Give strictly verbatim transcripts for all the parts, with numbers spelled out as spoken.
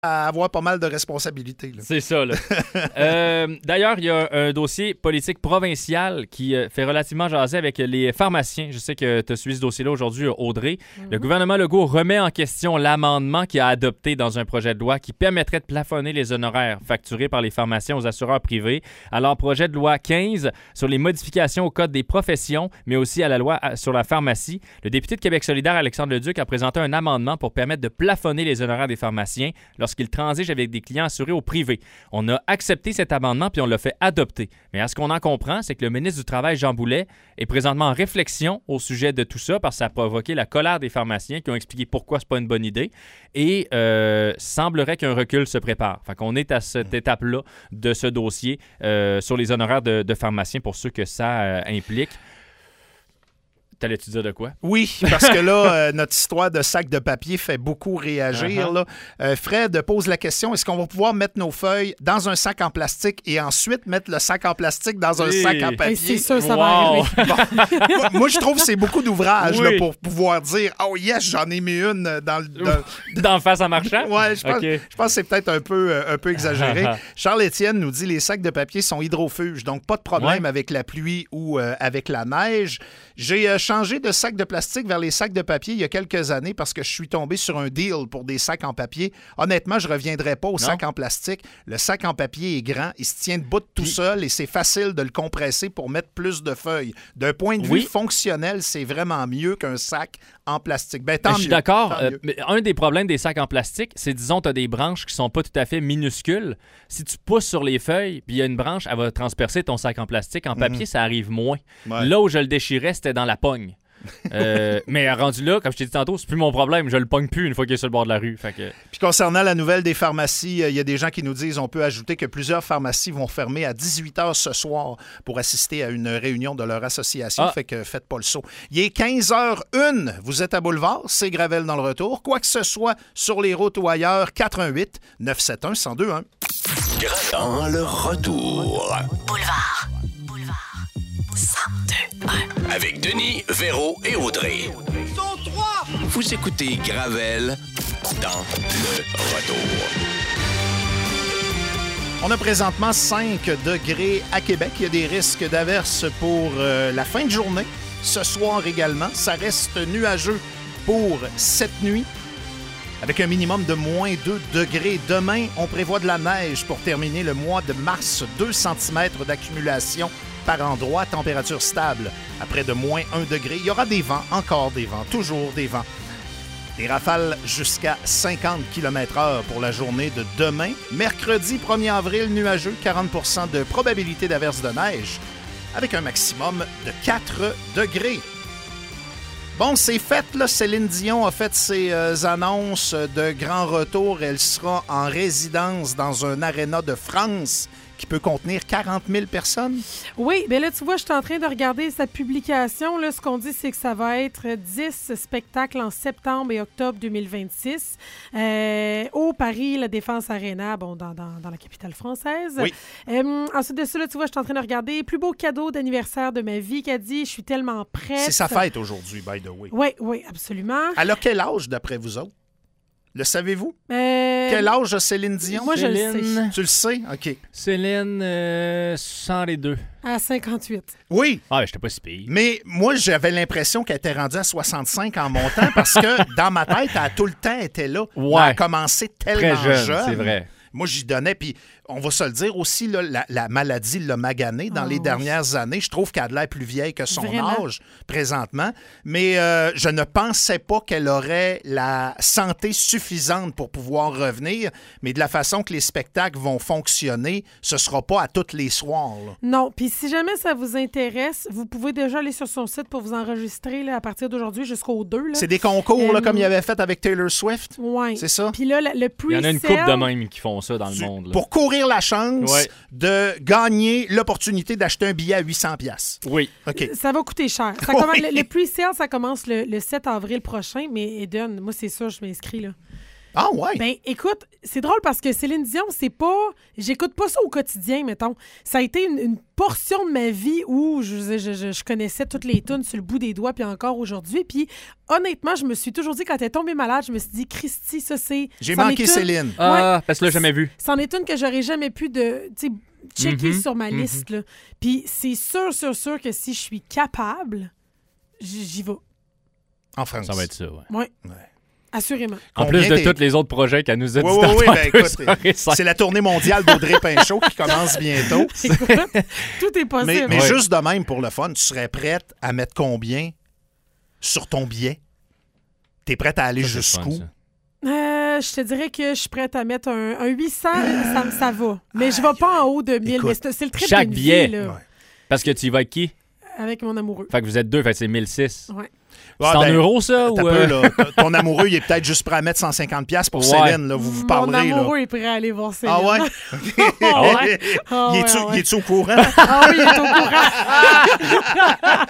à avoir pas mal de responsabilités. Là. C'est ça, là. euh, d'ailleurs, il y a un dossier politique provincial qui euh, fait relativement jaser avec les pharmaciens. Je sais que tu as suivi ce dossier-là aujourd'hui, Audrey. Mm-hmm. Le gouvernement Legault remet en question l'amendement qu'il a adopté dans un projet de loi qui permettrait de plafonner les honoraires facturés par les pharmaciens aux assureurs privés. Alors, projet de loi quinze sur les modifications au Code des professions, mais aussi à la loi sur la pharmacie. Le député de Québec solidaire, Alexandre Leduc, a présenté un amendement pour permettre de plafonner les honoraires des pharmaciens lorsqu'ils transigent avec des clients assurés au privé. On a accepté cet amendement puis on l'a fait adopter. Mais à ce qu'on en comprend, c'est que le ministre du Travail, Jean Boulet, est présentement en réflexion au sujet de tout ça parce que ça a provoqué la colère des pharmaciens qui ont expliqué pourquoi c'est pas une bonne idée. Et euh, semblerait qu'un recul se prépare. Fait qu'on est à cette étape-là de ce dossier euh, sur les honoraires de, de pharmaciens pour ceux que ça euh, implique. T'allais-tu dire de quoi? Oui, parce que là, euh, notre histoire de sac de papier fait beaucoup réagir. Uh-huh. Là. Euh, Fred pose la question, est-ce qu'on va pouvoir mettre nos feuilles dans un sac en plastique et ensuite mettre le sac en plastique dans un oui. sac en papier? C'est sûr, ça wow. va arriver. Bon, moi, moi, je trouve que c'est beaucoup d'ouvrage oui. là, pour pouvoir dire « Oh yes, j'en ai mis une dans le... » dans... D'en face en marchant? Oui, je pense, okay. je pense que c'est peut-être un peu, euh, un peu exagéré. Charles-Étienne nous dit « Les sacs de papier sont hydrofuges, donc pas de problème ouais. avec la pluie ou euh, avec la neige. » J'ai euh, changé de sac de plastique vers les sacs de papier il y a quelques années parce que je suis tombé sur un deal pour des sacs en papier. Honnêtement, je ne reviendrai pas au non. sac en plastique. Le sac en papier est grand, il se tient debout tout Puis... seul et c'est facile de le compresser pour mettre plus de feuilles. D'un point de vue oui. fonctionnel, c'est vraiment mieux qu'un sac en plastique. Ben, tant je mieux, suis d'accord. euh, mais un des problèmes des sacs en plastique, c'est, disons, tu as des branches qui sont pas tout à fait minuscules. Si tu pousses sur les feuilles, puis il y a une branche, elle va transpercer ton sac en plastique. En papier, mm-hmm. ça arrive moins. Ouais. Là où je le déchirais, c'était dans la pogne. euh, mais rendu là, comme je t'ai dit tantôt, c'est plus mon problème. Je le pogne plus une fois qu'il est sur le bord de la rue. Fait que... Puis concernant la nouvelle des pharmacies, il euh, y a des gens qui nous disent on peut ajouter que plusieurs pharmacies vont fermer à dix-huit heures ce soir pour assister à une réunion de leur association. Ah. Fait que faites pas le saut. Il est quinze heures une. Vous êtes à Boulevard, c'est Gravel dans le retour. Quoi que ce soit sur les routes ou ailleurs, quatre un huit neuf sept un un zéro deux un. Dans le retour. Boulevard. Boulevard. cent deux un. Avec Denis, Véro et Audrey. Ils sont trois! Vous écoutez Gravel dans le retour. On a présentement cinq degrés à Québec. Il y a des risques d'averses pour euh, la fin de journée. Ce soir également, ça reste nuageux pour cette nuit. Avec un minimum de moins deux degrés. Demain, on prévoit de la neige pour terminer le mois de mars. deux centimètres d'accumulation par endroit, température stable. Après de moins un degré, il y aura des vents, encore des vents, toujours des vents. Des rafales jusqu'à cinquante kilomètres heure pour la journée de demain. Mercredi premier avril, nuageux, quarante pour cent de probabilité d'averse de neige, avec un maximum de quatre degrés. Bon, c'est fait, là. Céline Dion a fait ses euh, annonces de grand retour. Elle sera en résidence dans un aréna de France qui peut contenir quarante mille personnes. Oui, bien là, tu vois, je suis en train de regarder sa publication. Là, ce qu'on dit, c'est que ça va être dix spectacles en septembre et octobre deux mille vingt-six euh, au Paris, la Défense Arena, bon, dans, dans, dans la capitale française. Oui. Euh, ensuite de ça, là, tu vois, je suis en train de regarder plus beau cadeau d'anniversaire de ma vie qu'a dit. Je suis tellement prête. C'est sa fête aujourd'hui, by the way. Oui, oui, absolument. Elle a quel âge, d'après vous autres? Le savez-vous? Euh... Quel âge a Céline Dion? Moi, Céline... je le sais. Tu le sais? OK. Céline, euh, cent deux. À cinquante-huit. Oui. Ah, j'étais pas si pire. Mais moi, j'avais l'impression qu'elle était rendue à soixante-cinq en montant parce que dans ma tête, elle a tout le temps été là. Ouais. Elle a commencé tellement Très jeune, jeune. c'est vrai. Moi, j'y donnais, puis on va se le dire aussi, là, la, la maladie l'a maganée dans oh, les oui. dernières années. Je trouve qu'elle a l'air plus vieille que son Vraiment? âge présentement, mais euh, je ne pensais pas qu'elle aurait la santé suffisante pour pouvoir revenir, mais de la façon que les spectacles vont fonctionner, ce ne sera pas à tous les soirs. Là. Non, puis si jamais ça vous intéresse, vous pouvez déjà aller sur son site pour vous enregistrer là, à partir d'aujourd'hui jusqu'au deux. Là. C'est des concours, euh, là, comme il avait fait avec Taylor Swift. Oui. C'est ça? Puis là, le, le pre-sale... Il y en a une couple de même qui font ça dans tu, le monde. Là. Pour courir la chance ouais. de gagner l'opportunité d'acheter un billet à huit cents dollars. Oui. OK. Ça va coûter cher. Ça oui. commence, le, le pre-sale, ça commence le, le sept avril prochain, mais Eden, moi, c'est sûr, je m'inscris, là. Ah ouais? Ben, écoute, c'est drôle parce que Céline Dion, c'est pas... J'écoute pas ça au quotidien, mettons. Ça a été une, une portion de ma vie où je, je, je, je connaissais toutes les tunes sur le bout des doigts, puis encore aujourd'hui. Puis, honnêtement, je me suis toujours dit, quand elle est tombée malade, je me suis dit, Christy, ça, c'est... J'ai c'en manqué est une- Céline. Ah, Ouais. parce que là, jamais vu. C'en est une que j'aurais jamais pu de, tu sais, checker Mhm, sur ma mhm. liste, là. Puis, c'est sûr, sûr, sûr que si je suis capable, j- j'y vais. En France. Ça va être ça, ouais. Oui, Ouais. assurément. En Combien plus de t'es- tous les autres projets qu'elle nous a dit Oui, oui, oui, dans ben, deux écoute, heures et cinq. c'est la tournée mondiale d'Audrey Pinchot qui commence bientôt. Écoute, tout est possible. Mais, mais Ouais. juste de même, pour le fun, tu serais prête à mettre combien sur ton billet? T'es prête à aller Ça, c'est jusqu'où? fun, ça. Euh, je te dirais que je suis prête à mettre un, un huit cents, ça, me- ça va. Mais je vais pas en haut de mille. Écoute, Mais c'est, c'est le trip chaque d'une billet. vie, là, Ouais. Parce que tu y vas avec qui? avec mon amoureux. Fait que vous êtes deux, fait que c'est mille six. Ouais. C'est Ouais, en ben, euros, ça? T'as Ou, peu, euh, là. T- Ton amoureux, il est peut-être juste prêt à mettre cent cinquante dollars pour Ouais. Céline. Là. Vous vous Mon parlerez. Là. amoureux est prêt à aller voir Céline. Ah ouais? Ah ouais? Ah il ouais, est-tu ah ouais. il est-tu au courant? Ah oui, il est au courant.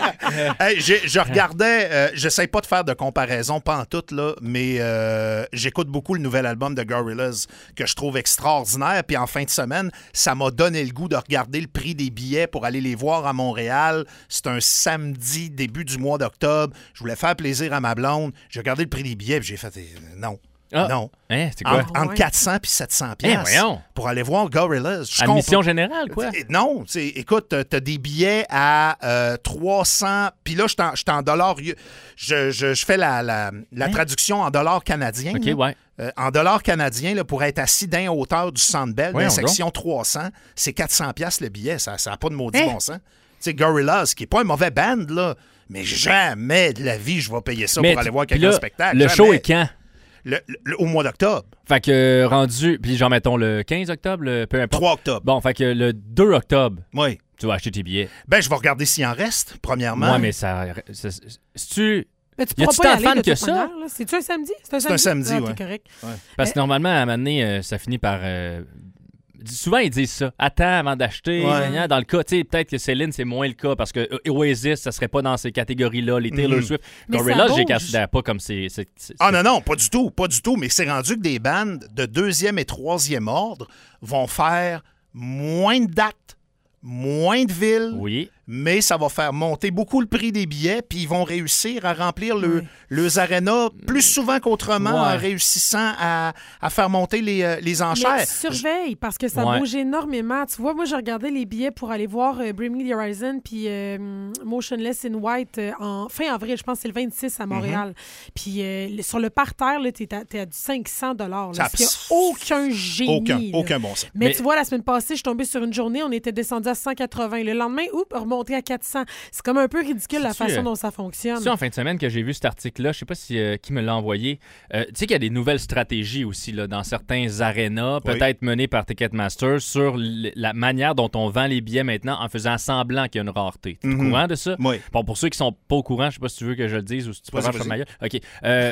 Hey, j'ai- je regardais, euh, j'essaie pas de faire de comparaison, pas en tout, là, mais euh, j'écoute beaucoup le nouvel album de Gorillaz que je trouve extraordinaire. Puis en fin de semaine, ça m'a donné le goût de regarder le prix des billets pour aller les voir à Montréal. C'est un samedi, début du mois d'octobre. Je voulais faire plaisir à ma blonde. J'ai regardé le prix des billets puis j'ai fait euh, non. Ah. Non. Hein, c'est quoi? Entre, Ah entre ouais. quatre cents puis sept cents Eh, piastres voyons. pour aller voir Gorillaz. Je Admission comprends- générale, quoi? Eh, Non, tu sais, écoute, t'as t'as des billets à euh, trois cents, puis là, je suis en- je suis en dollars, je, je, je fais la, la, la Hein? traduction en dollars canadiens. OK, là. ouais. Euh, en dollars canadiens, là, pour être assis d'un hauteur du Centre Bell, dans la Voyons section trois cents, c'est quatre cents piastres le billet, ça n'a pas de maudit Hein? bon sens. Tu sais, Gorillaz, qui n'est pas un mauvais band, là, mais jamais de la vie, je vais payer ça Mais pour aller voir puis quelqu'un là, en spectacle. Le Jamais. show est quand? Le- le- au mois d'octobre, Fait que euh, rendu, puis genre mettons le quinze octobre, le- peu importe. trois octobre. Bon, fait que le deux octobre, Oui. tu vas acheter tes billets. Ben, je vais regarder s'il en reste, premièrement. Ouais, mais ça. ça- Si tu. Mais tu Y a-tu pourras pas y tant de aller fans de que toute ça? manière, là. C'est-tu un samedi? C'est un C'est un samedi? samedi, Ah, ouais. t'es correct. Parce que normalement, à un moment donné, euh, ça finit par. euh, Souvent, ils disent ça. Attends avant d'acheter. Ouais. Gna, Dans le cas, tu sais, peut-être que Céline, c'est moins le cas parce que euh, Oasis, ça serait pas dans ces catégories-là. Les Taylor Mhm. Swift. Mais ça Gorillaz, j'ai bouge. considère pas comme c'est. c'est- c'est- Ah non, non, pas du tout, pas du tout. Mais c'est rendu que des bandes de deuxième et troisième ordre vont faire moins de dates, moins de villes, Oui. mais ça va faire monter beaucoup le prix des billets, puis ils vont réussir à remplir le, Ouais. leurs arénas plus souvent qu'autrement Ouais. en réussissant à, à faire monter les, euh, les enchères. Mais surveille, parce que ça Ouais. bouge énormément. Tu vois, moi, j'ai regardé les billets pour aller voir euh, Bring Me the Horizon puis euh, Motionless in White euh, en fin avril. Je pense que c'est le vingt-six à Montréal. Mm-hmm. Puis euh, le- sur le parterre, tu es, à du cinq cents dollars. Ça a Il n'y a abs- aucun génie. Aucun, là. aucun bon sens. Mais, Mais- tu vois, la semaine passée, je suis tombée sur une journée, on était descendu à cent quatre-vingts. Le lendemain, oups, remonté à quatre cents. C'est comme un peu ridicule la C'est-tu, façon euh, dont ça fonctionne. C'est en fin de semaine que j'ai vu cet article-là. Je sais pas si euh, qui me l'a envoyé. Euh, tu sais qu'il y a des nouvelles stratégies aussi là, dans certains arénas, Oui. peut-être menées par Ticketmaster, sur l- la manière dont on vend les billets maintenant en faisant semblant qu'il y a une rareté. Tu es au Mhm. courant de ça? Oui. Bon, pour ceux qui sont pas au courant, je sais pas si tu veux que je le dise ou si tu Vas-y, préfères vas-y. ma gueule. OK. Euh,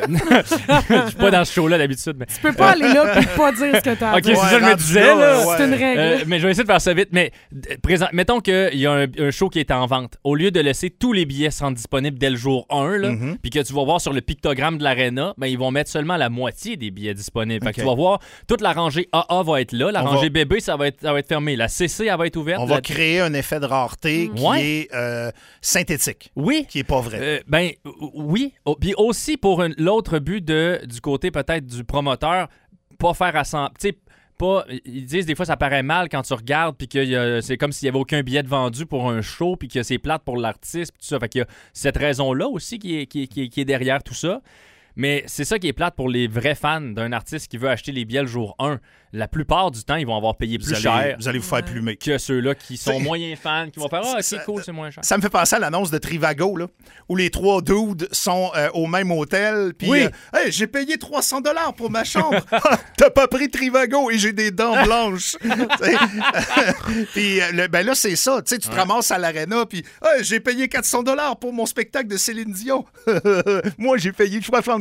je suis pas dans ce show-là d'habitude, mais... Tu peux pas aller là et pas dire ce que tu as à OK, dire. c'est ça que je me rendu disais, là, là. ouais. C'est une règle. Euh, mais je vais essayer de faire ça vite. Mais euh, présent, mettons qu'il y a un, un show qui est en vente. Au lieu de laisser tous les billets se rendre disponibles dès le jour un, là, Mhm. puis que tu vas voir sur le pictogramme de l'aréna, ben, ils vont mettre seulement la moitié des billets disponibles. Fait que OK. tu vas voir, toute la rangée A A va être là. La On rangée va- B B, ça va être, ça va être fermé. La C C, elle va être ouverte. On va La- créer un effet de rareté qui Ouais. est euh, synthétique, Oui. qui est pas vrai. Euh, ben euh, oui. Oh, puis aussi pour un- l'autre but de, du côté peut-être du promoteur, pas faire assembler. Tu sais, pas. Ils disent des fois ça paraît mal quand tu regardes puis que c'est comme s'il y avait aucun billet de vendu pour un show puis que c'est plate pour l'artiste puis tout ça. Fait qu'il y a cette raison-là aussi qui est, qui, est- qui est- qui est derrière tout ça. Mais c'est ça qui est plate pour les vrais fans d'un artiste qui veut acheter les billets le jour un. La plupart du temps, ils vont avoir payé vous, plus allez, cher vous allez vous faire plumer. que ceux-là qui sont C'est- moyens fans, qui vont faire « Ah, ça- c'est cool, c'est moins cher. » Ça me fait penser à l'annonce de Trivago, là, où les trois dudes sont euh, au même hôtel. Puis, Oui. euh, Hey, j'ai payé trois cents dollars pour ma chambre. Ah, T'as pas pris Trivago et j'ai des dents blanches. T'sais, puis, euh, le- ben là, c'est ça. Tu sais, tu te ramasses à l'aréna, puis Hey, j'ai payé quatre cents dollars pour mon spectacle de Céline Dion. Moi, j'ai payé soixante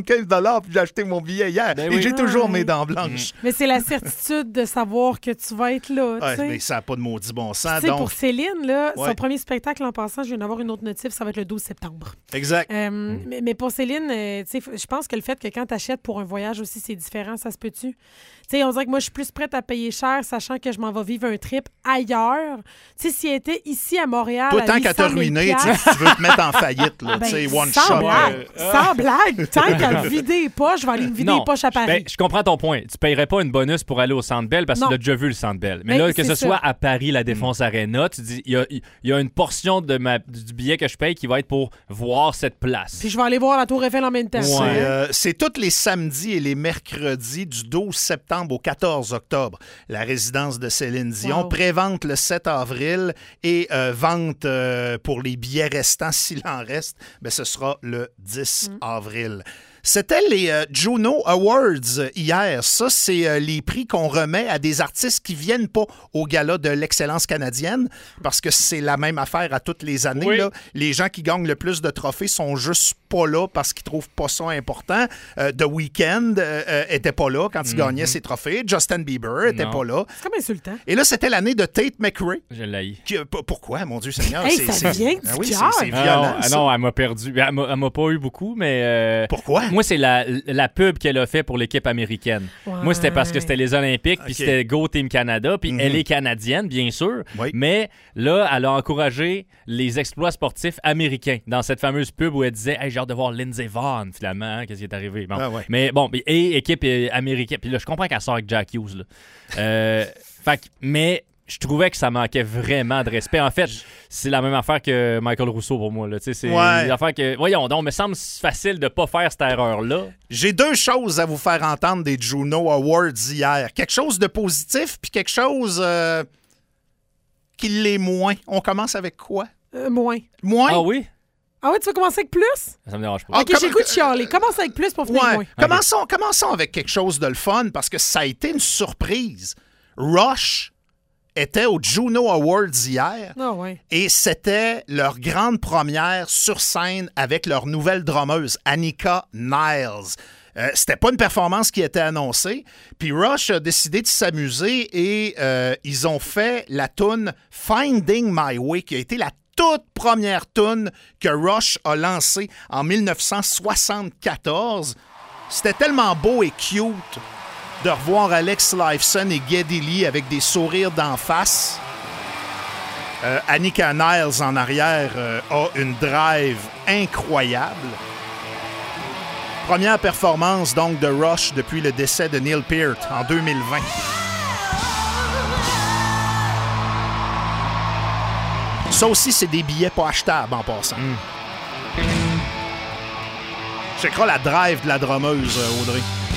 soixante-quinze dollars puis j'ai acheté mon billet hier. Ben et oui. j'ai toujours Ouais. mes dents blanches. Mais c'est la certitude de savoir que tu vas être là. tu Ouais, sais. mais ça n'a pas de maudit bon sens. Tu sais, Donc, pour Céline, là, Ouais. son premier spectacle en passant, je viens d'avoir une autre notif, ça va être le douze septembre. exact. Euh, mais, mais pour Céline, euh, tu sais, f- je pense que le fait que quand tu achètes pour un voyage aussi, c'est différent, ça se peut-tu? Tu sais, on dirait que moi, je suis plus prête à payer cher, sachant que je m'en vais vivre un trip ailleurs. Tu sais, si elle était ici à Montréal. Toi, à tant qu'à te huit cent mille ruiner, tu sais, piastres, tu veux te mettre en faillite, là, ben, tu sais, one sans shot. blague, euh, sans blague, tant qu'à vider les poches, je vais aller me vider Non, les poches à Paris. Ben, je comprends ton point. Tu payerais pas une bonus pour aller au Centre Bell parce que Non. tu l'as déjà vu le Centre Bell. Mais Ben, là, que c'est ce ça. soit à Paris, la Défense Arena, tu dis, il y a, il y a une portion de ma, du billet que je paye qui va être pour voir cette place. Puis je vais aller voir la Tour Eiffel en même temps. Ouais. C'est, euh, c'est tous les samedis et les mercredis du douze septembre au quatorze octobre. La résidence de Céline Dion. Wow. Prévente le sept avril et euh, vente euh, pour les billets restants, s'il en reste, ben, ce sera le dix avril. C'était les euh, Juno Awards hier. Ça, c'est euh, les prix qu'on remet à des artistes qui viennent pas au gala de l'excellence canadienne parce que c'est la même affaire à toutes les années. Oui. Là. Les gens qui gagnent le plus de trophées sont juste pas là parce qu'ils trouvent pas ça important. Euh, The Weeknd euh, euh, était pas là quand il gagnait ses trophées. Justin Bieber était Non. pas là. C'est comme insultant. Et là, c'était l'année de Tate McRae. Je l'ai. Qui, euh, p- pourquoi, mon Dieu Seigneur? Hey, C'est- ça c'est- vient du Ah oui, c'est- cœur. c'est Ah violent. non, ah ça. non, elle m'a perdu. Elle m'a, elle m'a pas eu beaucoup, mais. euh, Pourquoi? Moi, c'est la, la pub qu'elle a fait pour l'équipe américaine. Ouais. Moi, c'était parce que c'était les Olympiques, puis Ok. c'était Go Team Canada, puis Mhm. elle est canadienne, bien sûr. Oui. Mais là, elle a encouragé les exploits sportifs américains dans cette fameuse pub où elle disait hey, j'ai hâte de voir Lindsey Vonn, finalement, hein, qu'est-ce qui est arrivé. Bon. Ah ouais. Mais bon, et équipe euh, américaine. Puis là, je comprends qu'elle sort avec Jack Hughes. Là. Euh, fait que- mais. Je trouvais que ça manquait vraiment de respect. En fait, c'est la même affaire que Michael Rousseau pour moi. Là. Tu sais, c'est Ouais. une affaire que. Voyons donc, me semble facile de pas faire cette erreur-là. J'ai deux choses à vous faire entendre des Juno Awards hier. Quelque chose de positif, puis quelque chose euh, qui l'est moins. On commence avec quoi? Euh, moins. Moins? Ah oui? Ah ouais, tu vas commencer avec plus? Ça me dérange pas. Ah, OK, comme- j'ai le goût de chialer. Commence avec plus pour finir Ouais. moins. Commençons, commençons avec quelque chose de le fun, parce que ça a été une surprise. Rush était aux Juno Awards hier. Ah ouais. Et c'était leur grande première sur scène avec leur nouvelle drummeuse, Annika Niles. Euh, c'était pas une performance qui était annoncée. Puis Rush a décidé de s'amuser et euh, ils ont fait la tune Finding My Way, qui a été la toute première tune que Rush a lancée en dix-neuf cent soixante-quatorze. C'était tellement beau et cute de revoir Alex Lifeson et Geddy Lee avec des sourires d'en face. Euh, Annika Niles en arrière euh, a une drive incroyable. Première performance donc de Rush depuis le décès de Neil Peart en deux mille vingt. Ça aussi, c'est des billets pas achetables en passant. Je crois la drive de la drummeuse, euh, Audrey.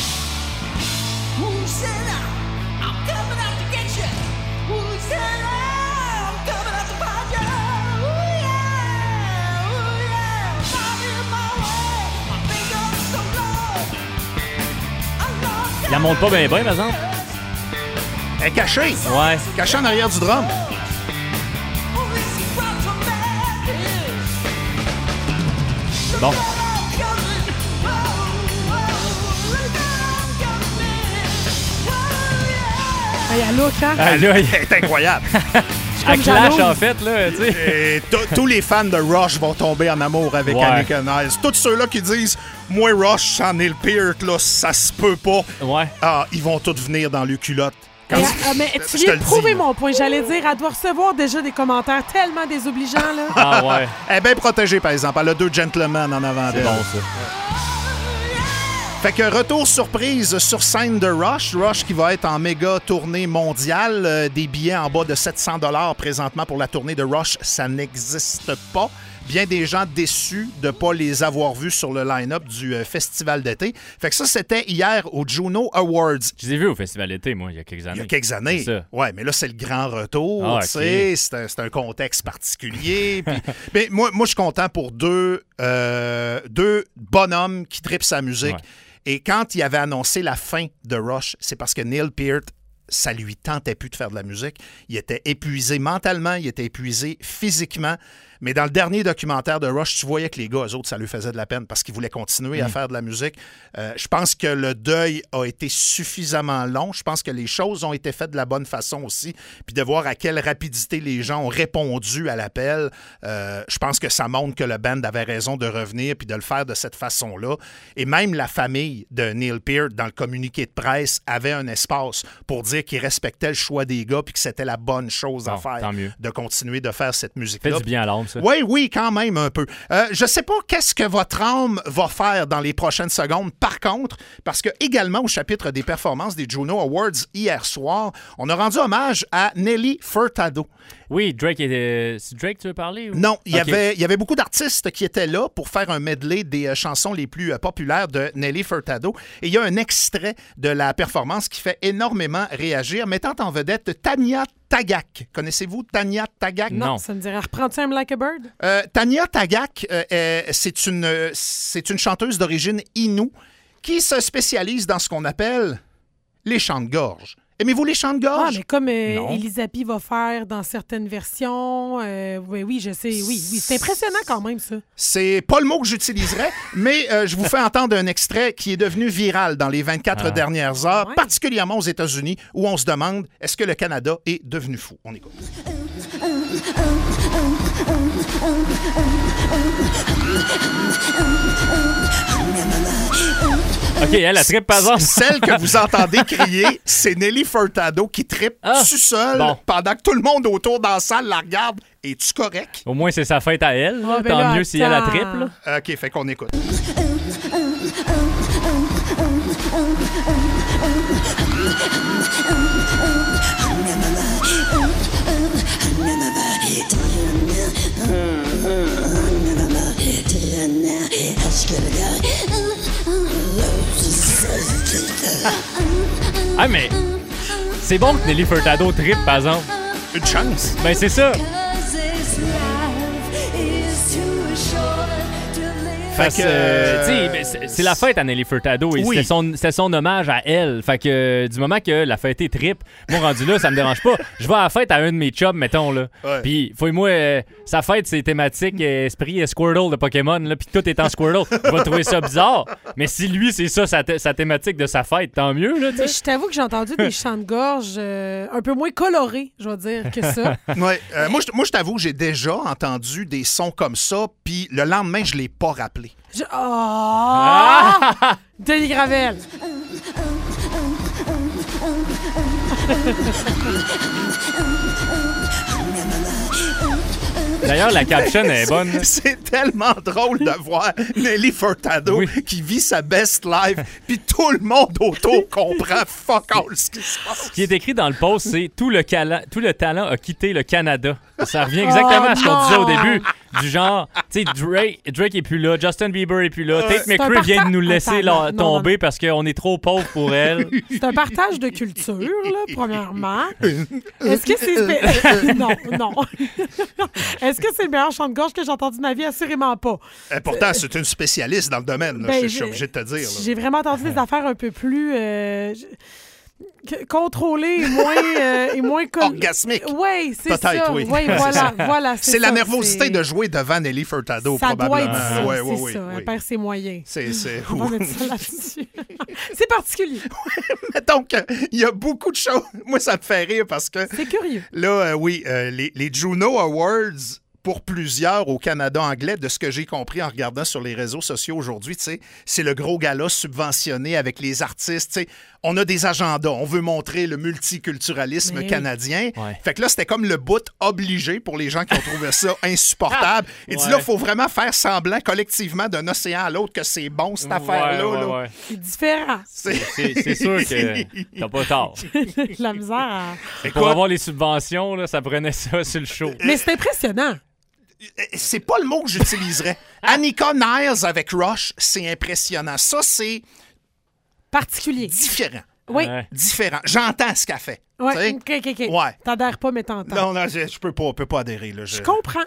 Il la monte pas bien, bien, par exemple. Elle est cachée. Ouais. Cachée en arrière du drum. Bon. Hey, elle look, hein? Ah, là, il- Elle est incroyable. elle clash, jalouse. en fait, là, tu sais. Et t- tous les fans de Rush vont tomber en amour avec Ouais. Annika Niles. Tous ceux-là qui disent « Moi, Rush, sans Neil Peart, là, ça se peut pas. Ouais. » Ah, ils vont tous venir dans le culotte. Quand- Et, euh, mais je tu te viens le de prouver dis. mon point. J'allais dire, elle doit recevoir déjà des commentaires tellement désobligeants, là. Ah ouais. Elle est bien protégée, par exemple. Elle a deux gentlemen en avant C'est d'elle. bon, ça. Fait que retour surprise sur scène de Rush. Rush qui va être en méga tournée mondiale. Euh, des billets en bas de sept cents dollars présentement pour la tournée de Rush. Ça n'existe pas. Bien des gens déçus de ne pas les avoir vus sur le line-up du euh, festival d'été. Fait que ça, c'était hier au Juno Awards. Je les ai vus au festival d'été, moi, il y a quelques années. Il y a quelques années. C'est ça. Ouais, mais là, c'est le grand retour. Ah, tu ok. sais, c'est un, c'est un contexte particulier. Puis- mais moi, moi, je suis content pour deux, euh, deux bonhommes qui tripent sa musique. Ouais. Et quand il avait annoncé la fin de Rush, c'est parce que Neil Peart, ça lui tentait plus de faire de la musique. Il était épuisé mentalement, il était épuisé physiquement. Mais dans le dernier documentaire de Rush, tu voyais que les gars, eux autres, ça lui faisait de la peine parce qu'ils voulaient continuer mmh. à faire de la musique. Euh, je pense que le deuil a été suffisamment long. Je pense que les choses ont été faites de la bonne façon aussi. Puis de voir à quelle rapidité les gens ont répondu à l'appel, euh, je pense que ça montre que le band avait raison de revenir puis de le faire de cette façon-là. Et même la famille de Neil Peart, dans le communiqué de presse, avait un espace pour dire qu'il respectait le choix des gars puis que c'était la bonne chose bon, à faire tant mieux. de continuer de faire cette musique-là. Fait du bien à l'âme, ça. Oui, oui, quand même un peu. Euh, je sais pas qu'est-ce que votre âme va faire dans les prochaines secondes. Par contre, parce que également au chapitre des performances des Juno Awards hier soir, on a rendu hommage à Nelly Furtado. Oui, Drake était... C'est Drake, tu veux parler? Ou... Non, il y, okay. avait, il y avait beaucoup d'artistes qui étaient là pour faire un medley des euh, chansons les plus euh, populaires de Nelly Furtado. Et il y a un extrait de la performance qui fait énormément réagir, mettant en vedette Tanya Tagaq. Connaissez-vous Tanya Tagaq? Non, Non. ça me dirait. Reprends-tu I'm Like a Bird? Euh, Tanya Tagaq, euh, euh, c'est, une, euh, c'est une chanteuse d'origine Innu qui se spécialise dans ce qu'on appelle les chants de gorge. Aimez-vous les chants de gorge? Ah, mais comme euh, Non. Elisapie va faire dans certaines versions. Euh, oui, oui, je sais. Oui, oui. C'est impressionnant quand même, ça. C'est pas le mot que j'utiliserais, mais euh, je vous fais entendre un extrait qui est devenu viral dans les vingt-quatre Ah. dernières heures, Ouais. particulièrement aux États-Unis, où on se demande est-ce que le Canada est devenu fou? On écoute. OK, elle, a trippe par exemple. Celle que vous entendez crier, c'est Nelly Furtado qui trippe Ah, tout seul bon. pendant que tout le monde autour dans la salle la regarde. Es-tu correct? Au moins, c'est sa fête à elle. là. Ah, ben Tant là, mieux si elle a attends. triple. là. OK, fait qu'on écoute. Ah, mais c'est bon que Nelly Furtado trippe, par exemple. Une chance. Ben, c'est ça. Parce Fait que, que, euh, euh, tu sais, ben, c'est- c'est la fête à Nelly Furtado et Oui. c'était son, c'était son hommage à elle. Fait que euh, du moment que la fête est trip, moi rendu là, ça me dérange pas. Je vais à la fête à un de mes chums, mettons là. Ouais. Puis, fouille-moi, euh, sa fête, c'est thématique euh, esprit euh, Squirtle de Pokémon, là, puis tout est en Squirtle. Je vais trouver ça bizarre. Mais si lui, c'est ça, sa, thé- sa thématique de sa fête, tant mieux, là, tu Mais sais. je t'avoue que j'ai entendu des chants de gorge euh, un peu moins colorés, je vais dire, que ça. Ouais, euh, moi, je, moi, je t'avoue, j'ai déjà entendu des sons comme ça, puis le lendemain, je l'ai pas rappelé. Je... Oh! Denis Gravel. D'ailleurs, la caption est bonne. là. C'est tellement drôle de voir Nelly Furtado Oui. qui vit sa best life, puis tout le monde autour comprend fuck all ce qui se passe. Ce qui est écrit dans le post, c'est tout le, cala- tout le talent a quitté le Canada. Ça revient exactement Oh à ce qu'on disait au non! début. Du genre, tu sais, Drake, Drake est plus là, Justin Bieber est plus là, Tate C'est un McRae vient de nous partage- laisser Attends, la- non, tomber non, non. parce qu'on est trop pauvre pour elle. C'est un partage de culture, là, premièrement. Est-ce que c'est... spé- non, non. Est-ce que c'est le meilleur chant de gorge que j'ai entendu de ma vie? Assurément pas. Euh, pourtant, c'est une spécialiste dans le domaine, là, Ben, je, je suis j'ai- obligé de te dire. là. J'ai vraiment entendu des affaires un peu plus... euh, j- que- contrôlées et moins... euh, et moins con- Orgasmique. Oui, c'est ça. Peut-être, oui. Oui, voilà, voilà. C'est la ça, nervosité c'est- de jouer devant Nelly Furtado, Ça doit probablement. être ça, Ouais, c'est ouais, ouais, ça. oui. Elle perd ses moyens. C'est, c'est... On va mettre ça là-dessus. C'est particulier. Donc, euh, il y a beaucoup de choses. Moi, ça me fait rire parce que C'est curieux. là, euh, oui, euh, les, les Juno Awards, pour plusieurs au Canada anglais, de ce que j'ai compris en regardant sur les réseaux sociaux aujourd'hui, tu sais, c'est le gros gala subventionné avec les artistes. Tu sais, on a des agendas. On veut montrer le multiculturalisme Mais- canadien. Ouais. Fait que là, c'était comme le bout obligé pour les gens qui ont trouvé ça insupportable. Et dit Ouais. là, il faut vraiment faire semblant collectivement d'un océan à l'autre que c'est bon, cette affaire-là. Ouais, là. ouais, ouais. C'est différent. C'est... C'est, c'est sûr que t'as pas tort. La misère à... Pour Écoute, avoir les subventions, là, ça prenait ça sur le show. Mais c'est impressionnant. c'est pas le mot que j'utiliserais. Annika Niles avec Rush, c'est impressionnant. Ça, c'est Particulier. différent. Oui. Ouais. Différent. J'entends ce qu'elle fait. Ouais, OK, OK, OK. Ouais. T'adhères pas, mais t'entends. Non, non, je, je peux pas, peux pas adhérer. Là, je... je comprends.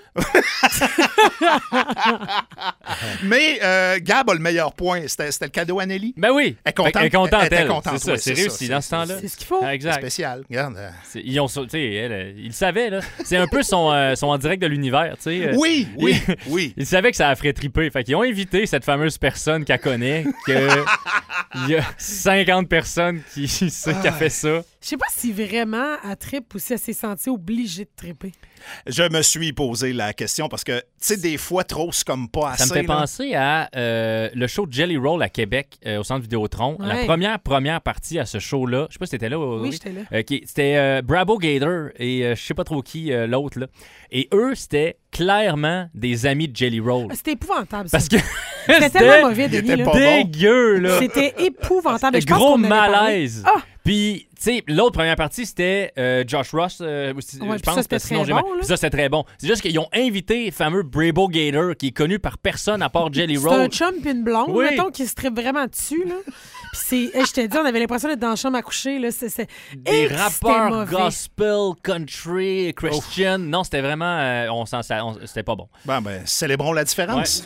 Mais euh, Gab a le meilleur point. C'était, c'était le cadeau à Nelly. Ben oui. Elle est contente. Elle est contente, Elle était elle. contente, C'est ça, ouais, c'est c'est réussi ça, dans c'est- ce temps-là. C'est ce qu'il faut. Ah, exact. Spécial. Regarde. euh. C'est- Ils ont, tu sais, elle, euh, ils le savaient, là. C'est un peu son, euh, son en direct de l'univers, tu sais. euh, Oui, oui, ils- oui. Ils savaient que ça a ferait triper. Fait qu'ils ont invité cette fameuse personne qu'elle connaît, que il y a cinquante personnes qui savent qu'elle fait ça. Je sais pas si vraiment elle trippe ou si elle s'est sentie obligée de tripper. Je me suis posé la question parce que, tu sais, des fois, trop, c'est comme pas assez. Ça me fait là. penser à euh, le show de Jelly Roll à Québec, euh, au Centre Vidéotron. La Ouais. première première partie à ce show-là, je sais pas si t'étais là. Oui, j'étais là. Euh, qui- c'était euh, Bravo Gator et euh, je sais pas trop qui, euh, l'autre. Là. Et eux, c'était clairement des amis de Jelly Roll. Ah, C'était épouvantable, ça. Parce que C'était tellement mauvais, il Denis. était là. pas bon. dégueu, là. C'était épouvantable. Je pense Gros qu'on en avait parlé. malaise. Ah! Puis, tu sais, l'autre première partie, c'était euh, Josh Ross, euh, aussi, Ouais, je puis pense. ça, c'était parce que sinon, très j'ai bon, mal- là. puis ça, c'était très bon. C'est juste qu'ils ont invité le fameux Bravo Gator, qui est connu par personne à part Jelly C'est Roll. un chum puis une blonde, Oui. mettons, qui se trippe vraiment dessus, là. Puis c'est... hey, je t'ai dit, on avait l'impression d'être dans la chambre à coucher, là. C'est, c'est... Des Hey, c'était rappeurs mauvais. gospel, country, Christian. Non, c'était vraiment... euh, on s'en, ça- on- c'était pas bon. Bon, ben, célébrons la différence.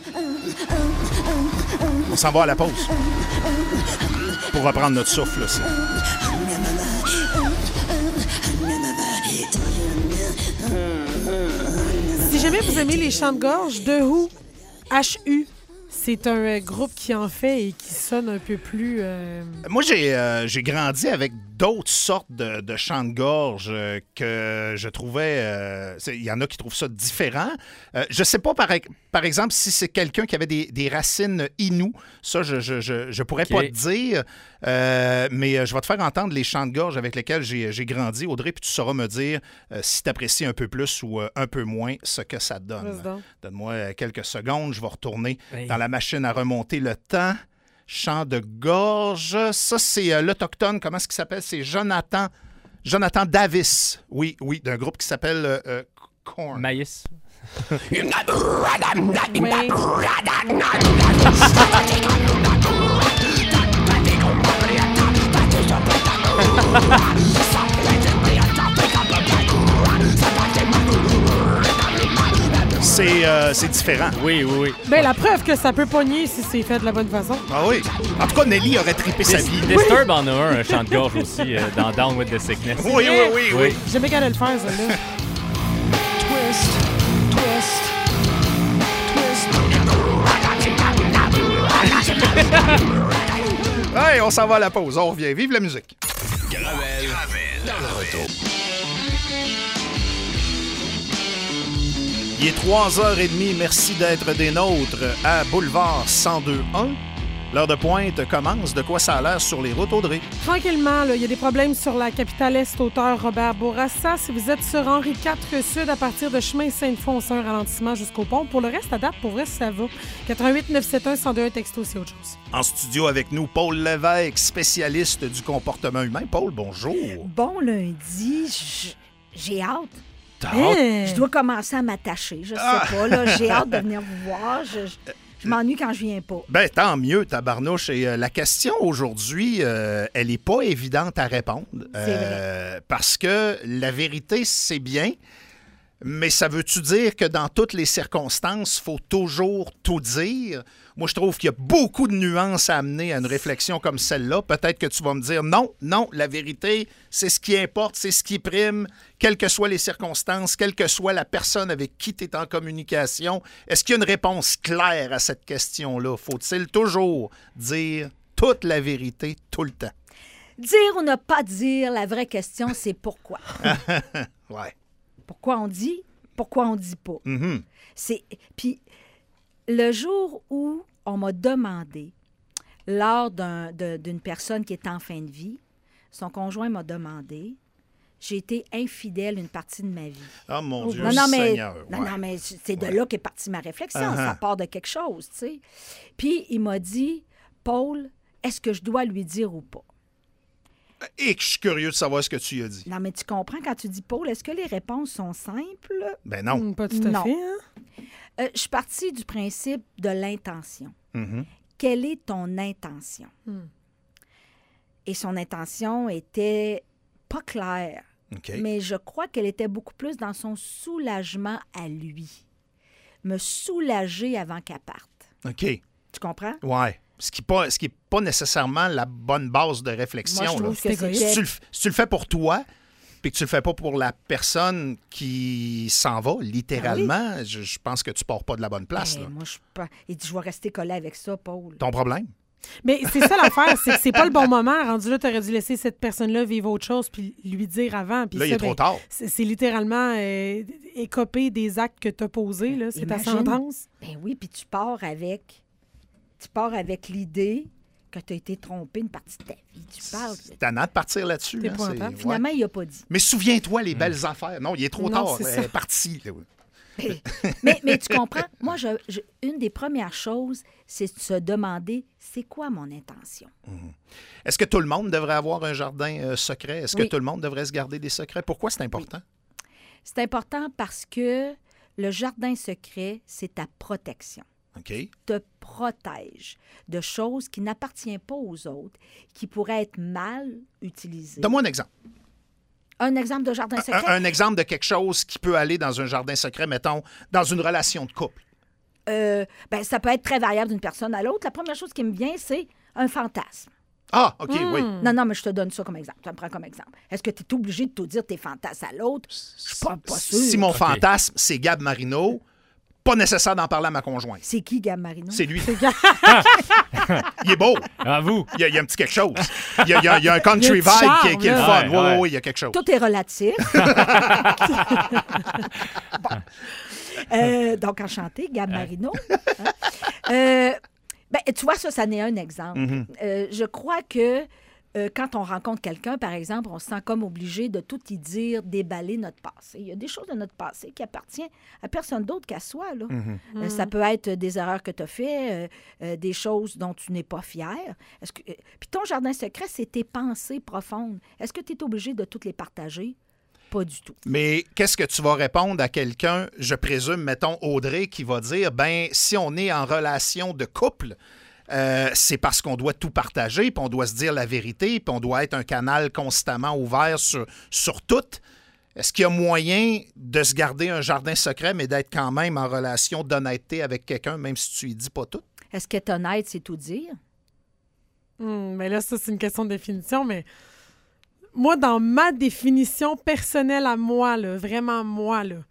On s'en va à la pause. Pour reprendre notre souffle, là, c'est... Si jamais vous aimez les chants de gorge, The Who, H U, c'est un euh, groupe qui en fait et qui sonne un peu plus... euh, Moi, j'ai, euh, j'ai grandi avec d'autres sortes de, de chants de gorge euh, que je trouvais... euh, c'est- Il y en a qui trouvent ça différent. Euh, je sais pas, par, par exemple, si c'est quelqu'un qui avait des, des racines inoues. Ça, je je, je, je pourrais Ok. pas te dire. Euh, mais euh, je vais te faire entendre les chants de gorge avec lesquels j'ai, j'ai grandi, Audrey, puis tu sauras me dire euh, si tu apprécies un peu plus ou euh, un peu moins ce que ça donne. Vas-y donc. Donne-moi euh, quelques secondes. Je vais retourner Oui. dans la machine à remonter le temps. Chant de gorge. Ça, c'est euh, l'Autochtone. Comment est-ce qu'il s'appelle? C'est Jonathan. Jonathan Davis. Oui, oui, d'un groupe qui s'appelle euh, euh, Korn. Maïs. Oui. C'est, euh, c'est différent. Oui, oui, oui. Ben, la preuve que ça peut pogner si c'est fait de la bonne façon. Ah oui. En tout cas, Nelly aurait trippé sa Dis- vie. Disturb en a un, un chant de gorge aussi, euh, dans Down with the Sickness. Oui, oui, oui, oui. Oui. J'ai jamais qu'à le faire, ça, là. Hey, on s'en va à la pause. On revient. Vive la musique. Gravel, dans le retour. Il est trois heures trente. Merci d'être des nôtres à Boulevard cent deux un. L'heure de pointe commence. De quoi ça a l'air sur les routes, Audrey? Tranquillement, là, il y a des problèmes sur la capitale Est, hauteur Robert Bourassa. Si vous êtes sur Henri quatre Sud, à partir de chemin Sainte-Foy, on sent un ralentissement jusqu'au pont. Pour le reste, à date, pour vrai, ça va. quatre-vingt-huit neuf cent soixante-et-un cent deux un texto, c'est autre chose. En studio avec nous, Paul Lévesque, spécialiste du comportement humain. Paul, bonjour. Bon lundi, j- j'ai hâte. T'as hâte? Hein? Je dois commencer à m'attacher. Je sais Ah. pas, là. J'ai hâte de venir vous voir. Je, je- je m'ennuie quand je viens pas. Ben, tant mieux, tabarnouche. Et euh, la question aujourd'hui, euh, elle n'est pas évidente à répondre. Euh, parce que la vérité, c'est bien. Mais ça veut-tu dire que dans toutes les circonstances, il faut toujours tout dire? Moi, je trouve qu'il y a beaucoup de nuances à amener à une réflexion comme celle-là. Peut-être que tu vas me dire non, non, la vérité, c'est ce qui importe, c'est ce qui prime, quelles que soient les circonstances, quelle que soit la personne avec qui tu es en communication. Est-ce qu'il y a une réponse claire à cette question-là? Faut-il toujours dire toute la vérité tout le temps? Dire ou ne pas dire, la vraie question, c'est pourquoi. Ouais. Pourquoi on dit, pourquoi on dit pas. Mhm. C'est Puis, le jour où on m'a demandé, lors d'un- de- d'une personne qui est en fin de vie, son conjoint m'a demandé, j'ai été infidèle une partie de ma vie. Ah, mon Dieu, Non, non, mais, Seigneur. non, ouais. non, mais c'est de là qu'est partie ma réflexion. Uh-huh. Ça part de quelque chose, tu sais. Puis, il m'a dit, Paul, est-ce que je dois lui dire ou pas? Et que je suis curieux de savoir ce que tu y as dit. Non, mais tu comprends quand tu dis Paul, est-ce que les réponses sont simples? Ben non. Hmm, pas tout à Non. fait, hein? Euh, je suis partie du principe de l'intention. Mhm. Quelle est ton intention? Hmm. Et son intention était pas clair. OK. Mais je crois qu'elle était beaucoup plus dans son soulagement à lui. Me soulager avant qu'elle parte. OK. Tu comprends? Ouais. Ce qui n'est pas, ce qui est pas nécessairement la bonne base de réflexion. Moi, je là. trouve que C'est Si c'était... tu, le, si tu le fais pour toi, puis que tu le fais pas pour la personne qui s'en va, littéralement, je, je pense que tu pars pas de la bonne place. Ben, là. moi, je pas... Il dit, je vais rester collé avec ça, Paul. Ton problème? Mais c'est ça l'affaire, c'est que c'est pas le bon moment. Rendu là, tu aurais dû laisser cette personne-là vivre autre chose puis lui dire avant. Puis Là, il ça, est trop ben, tard. C'est, c'est littéralement euh, écoper des actes que tu as posés. Là. C'est ta Imagine. sentence. Ben oui, puis tu pars avec... Tu pars avec l'idée que tu as été trompé une partie de ta vie. Tu parles... C'est tannant de partir là-dessus. T'es hein, épouvantable. c'est- Finalement, ouais. il n'a pas dit. Mais souviens-toi les belles affaires. Non, il est trop Non, tard. c'est Elle ça. est partie. là. mais, mais, mais tu comprends? Moi, je, je- une des premières choses, c'est de se demander, c'est quoi mon intention? Est-ce que tout le monde devrait avoir un jardin euh, secret? Est-ce que Oui. tout le monde devrait se garder des secrets? Pourquoi c'est important? C'est important parce que le jardin secret, c'est ta protection. OK. Te protège de choses qui n'appartiennent pas aux autres, qui pourraient être mal utilisées. Donne-moi un exemple. Un exemple de jardin secret? Un, un exemple de quelque chose qui peut aller dans un jardin secret, mettons, dans une relation de couple. Euh, ben, ça peut être très variable d'une personne à l'autre. La première chose qui me vient, c'est un fantasme. Ah, OK, oui. Non, non, mais je te donne ça comme exemple. Tu me prends comme exemple. Est-ce que tu es obligé de tout dire tes fantasmes à l'autre? Je suis pas, pas sûre. Si mon fantasme, c'est Gab Marino, pas nécessaire d'en parler à ma conjointe. C'est qui, Gab Marino? C'est lui. Il est beau. À vous. Il y, a, il y a un petit quelque chose. Il y a, il y a- il y a un country Il y a un vibe petit qui, est- qui est le charme, fun. là. Oui, Ouais, oui, ouais. oui, il y a quelque chose. Tout est relatif. Bon. Euh, donc, enchanté, Gab Marino. Hein? Euh, ben, tu vois, ça, ça n'est un exemple. Mm-hmm. Euh, je crois que euh, quand on rencontre quelqu'un, par exemple, on se sent comme obligé de tout y dire, déballer notre passé. Il y a des choses de notre passé qui appartiennent à personne d'autre qu'à soi. Là. Euh, ça peut être des erreurs que tu as faites, euh, euh, des choses dont tu n'es pas fier. Est-ce que, euh, puis ton jardin secret, c'est tes pensées profondes. Est-ce que tu es obligé de toutes les partager? Pas du tout. Mais qu'est-ce que tu vas répondre à quelqu'un, je présume, mettons Audrey, qui va dire, ben si on est en relation de couple, euh, c'est parce qu'on doit tout partager, puis on doit se dire la vérité, puis on doit être un canal constamment ouvert sur, sur tout. Est-ce qu'il y a moyen de se garder un jardin secret, mais d'être quand même en relation d'honnêteté avec quelqu'un, même si tu lui dis pas tout? Est-ce qu'être honnête, c'est tout dire? Hum, mais là, ça, c'est une question de définition, mais moi, dans ma définition personnelle à moi, là, vraiment moi, là,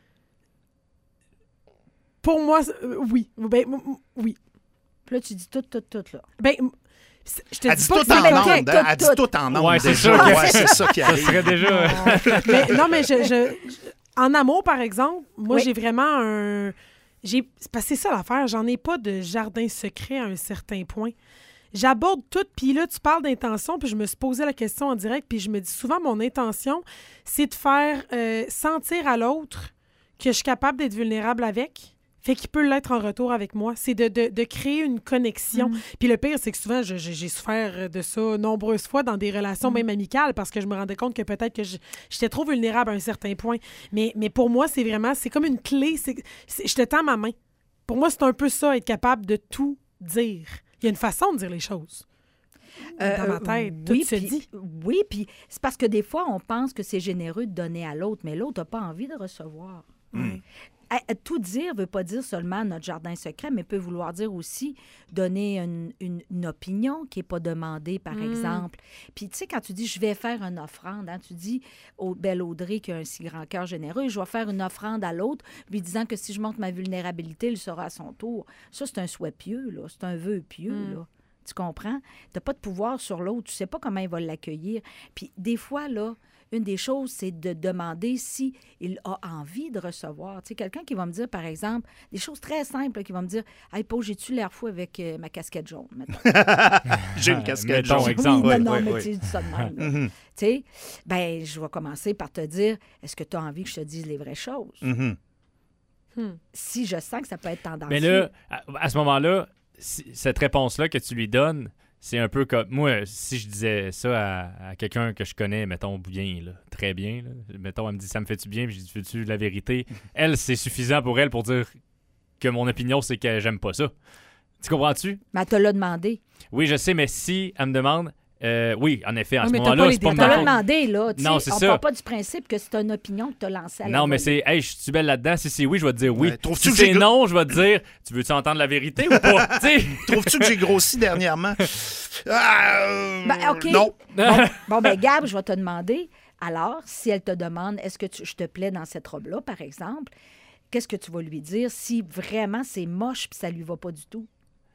pour moi, c'est- euh, oui. Ben, m- m- oui. Puis là, tu dis tout, tout, tout, là. Ben, m- c'est- je te Elle dis dit pas tout que c'est en correct. ondes, hein? Elle dit tout. tout en ondes Ouais, c'est déjà. ça. Ouais, c'est ça qui Ça arrive. serait déjà. Mais, non, mais je, je- je- en amour, par exemple, moi, Oui. j'ai vraiment un... J'ai, c'est parce que c'est ça l'affaire, j'en ai pas de jardin secret à un certain point. J'aborde tout, puis là, tu parles d'intention, puis je me suis posé la question en direct, puis je me dis souvent, mon intention, c'est de faire euh, sentir à l'autre que je suis capable d'être vulnérable avec, fait qu'il peut l'être en retour avec moi. C'est de, de, de créer une connexion. Puis le pire, c'est que souvent, je- je- j'ai souffert de ça nombreuses fois dans des relations même amicales, parce que je me rendais compte que peut-être que je- j'étais trop vulnérable à un certain point. Mais, mais pour moi, c'est vraiment, c'est comme une clé, c'est, c'est- je te tends ma main. Pour moi, c'est un peu ça, être capable de tout dire. Il y a une façon de dire les choses. Dans ma tête, oui, tout se puis- dit. Oui, puis c'est parce que des fois, on pense que c'est généreux de donner à l'autre, mais l'autre n'a pas envie de recevoir. À- à tout dire ne veut pas dire seulement notre jardin secret, mais peut vouloir dire aussi donner une, une- une opinion qui n'est pas demandée, par exemple. Puis, tu sais, quand tu dis « je vais faire une offrande hein, », tu dis au belle Audrey qui a un si grand cœur généreux, je vais faire une offrande à l'autre, lui disant que si je montre ma vulnérabilité, il sera à son tour. Ça, c'est un souhait pieux, là. C'est un vœu pieux, là. Tu comprends? Tu n'as pas de pouvoir sur l'autre. Tu ne sais pas comment il va l'accueillir. Puis, des fois, là, une des choses, c'est de demander si il a envie de recevoir. Tu sais, quelqu'un qui va me dire, par exemple, des choses très simples, là, qui va me dire « Hey, Paul, j'ai-tu l'air fou avec euh, ma casquette jaune? » mettons. J'ai une casquette Mettons, jaune. exemple. Oui, Oui, non, non, oui, mais oui. tu dis ça de même. là. Mhm, Tu sais, ben, je vais commencer par te dire « Est-ce que tu as envie que je te dise les vraies choses? mhm. Si je sens que ça peut être tendancieux. Mais là, à, à ce moment-là, si- cette réponse-là que tu lui donnes, c'est un peu comme... Moi, si je disais ça à, à quelqu'un que je connais, mettons, bien, là, très bien, là, mettons, elle me dit « ça me fait-tu bien? » Puis je dis « veux-tu la vérité? » Elle, c'est suffisant pour elle pour dire que mon opinion, c'est que j'aime pas ça. Tu comprends-tu? Mais elle te l'a demandé. Oui, je sais, mais si elle me demande « Euh, oui, en effet, à Ouais, ce mais t'as moment-là, pas les c'est pas On détails. t'a ma faute. demandé, là. Tu Non, sais, c'est on ça. part pas du principe que c'est une opinion que tu as lancée à la Non, mais volée. c'est, hey, je suis belle là-dedans. Si c'est oui, je vais te dire oui. Ouais, trouves-tu si que c'est j'ai- non, je vais te dire, tu veux-tu entendre la vérité ou pas? Tu sais? Trouves-tu que j'ai grossi dernièrement? Ah, euh, Ben, OK. Non. Bon, bon, ben Gab, je vais te demander, alors, si elle te demande, est-ce que tu- je te plais dans cette robe-là, par exemple, qu'est-ce que tu vas lui dire si vraiment c'est moche puis ça lui va pas du tout?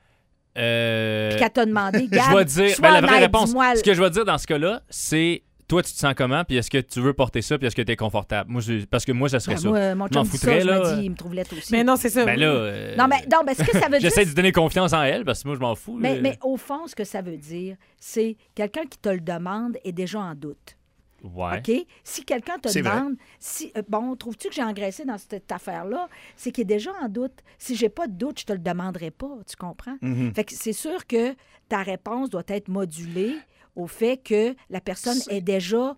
Euh, Puis qu'elle t'a demandé, Gab, je vais dire, sois ben, la vraie honnête, réponse, dis-moi, ce que je vais dire dans ce cas-là, c'est toi, tu te sens comment, puis est-ce que tu veux porter ça, puis est-ce que tu es confortable? Moi, je- parce que moi, ça serait ben, ça. moi, mon Je chum m'en dit ça, foutrais, je là. me dis, il me trouve laide aussi. Mais non, c'est ça. Ben là, euh, non, mais, non, mais ce que ça veut dire... j'essaie de donner confiance en elle, parce que moi, je m'en fous. Mais, là. mais au fond, ce que ça veut dire, c'est quelqu'un qui te le demande est déjà en doute. Ouais. OK? Si quelqu'un te C'est vrai. demande, si, euh, bon, trouves-tu que j'ai engraissé dans cette affaire-là? C'est qu'il est déjà en doute. Si j'ai pas de doute, je te le demanderai pas. Tu comprends? Mhm. Fait que c'est sûr que ta réponse doit être modulée au fait que la personne C'est- est déjà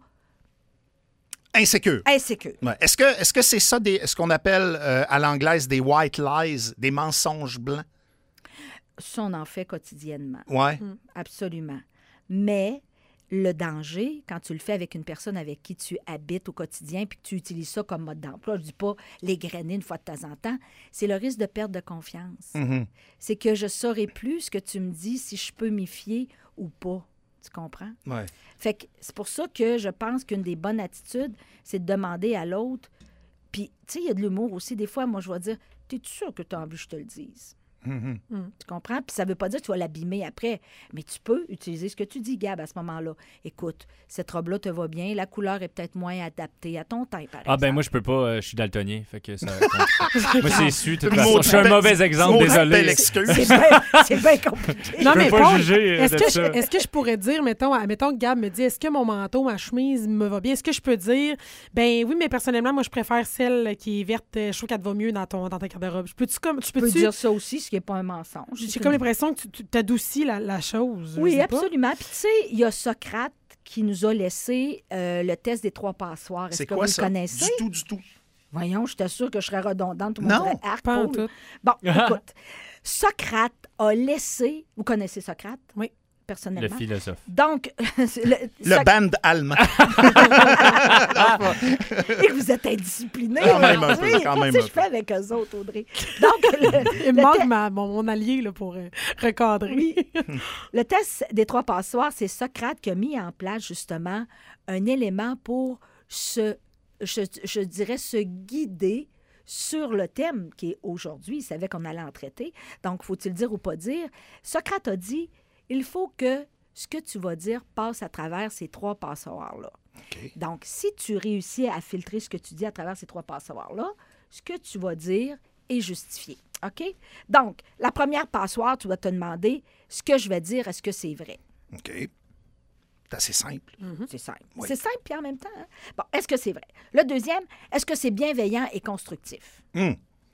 Insécure. insécure. Ouais. Est-ce que est-ce que c'est ça des, ce qu'on appelle euh, à l'anglaise des white lies, des mensonges blancs? Ça, on en fait quotidiennement. Ouais. Absolument. Mais le danger, quand tu le fais avec une personne avec qui tu habites au quotidien puis que tu utilises ça comme mode d'emploi, je dis pas l'égrener une fois de temps en temps, c'est le risque de perte de confiance. Mhm. C'est que je saurai plus ce que tu me dis si je peux m'y fier ou pas. Tu comprends? Ouais. Fait que c'est pour ça que je pense qu'une des bonnes attitudes, c'est de demander à l'autre. Puis, tu sais, il y a de l'humour aussi. Des fois, moi, je vais dire, t'es-tu sûr que tu as envie que je te le dise? Mhm. Tu comprends? Puis ça veut pas dire que tu vas l'abîmer après, mais tu peux utiliser ce que tu dis, Gab, à ce moment-là. Écoute, cette robe-là te va bien, la couleur est peut-être moins adaptée à ton teint, par Ah, ben exemple. moi, je peux pas, euh, je suis daltonien, fait que ça. moi, c'est su, de toute façon. Maudit Je suis un belle- mauvais exemple, maudite belle désolé. excuse. C'est bien, c'est bien compliqué. Non, Je mais peux pas Paul, juger, euh, est-ce de que, je, ça. est-ce que je pourrais dire, mettons, à- mettons que Gab me dit, est-ce que mon manteau, ma chemise me va bien? Est-ce que je peux dire, ben oui, mais personnellement, moi, je préfère celle qui est verte. Je trouve qu'elle te va mieux dans, ton, dans ta garde-robe. Je peux-tu comme. Je Tu peux peux-tu. dire ça aussi, ce qui n'est pas un mensonge. J'ai comme l'impression que tu, tu t'adoucis la, la chose. je Oui, sais pas. absolument. Puis tu sais, il y a Socrate qui nous a laissé euh, le test des trois passoires. Est-ce C'est que quoi vous ça? le connaissez? Du tout, du tout. Voyons, je t'assure que je serais redondante. Tout le monde Non, dirait, Arc, Pas en Paul. tout. Bon, écoute, Socrate a laissé... Vous connaissez Socrate? Oui. Le Personnellement. philosophe. Donc, c'est le, Le Soc- band allemand. Et que vous êtes indisciplinés. Quand même un peu, aujourd'hui. quand même Qu'est-ce un que je fais avec eux autres, Audrey? Donc, le, Il me le manque te- ma- mon, mon allié là, pour euh, recadrer. Oui. le test des trois passoires, c'est Socrate qui a mis en place justement un élément pour se, je, je dirais, se guider sur le thème qui est aujourd'hui. Il savait qu'on allait en traiter. Donc, faut-il dire ou pas dire? Socrate a dit, il faut que ce que tu vas dire passe à travers ces trois passoires-là. OK. Donc, si tu réussis à filtrer ce que tu dis à travers ces trois passoires-là, ce que tu vas dire est justifié. OK? Donc, la première passoire, tu vas te demander ce que je vais dire, est-ce que c'est vrai? OK. C'est assez simple. C'est simple. Oui. C'est simple, puis en même temps. hein? Bon, est-ce que c'est vrai? Le deuxième, est-ce que c'est bienveillant et constructif? Hum.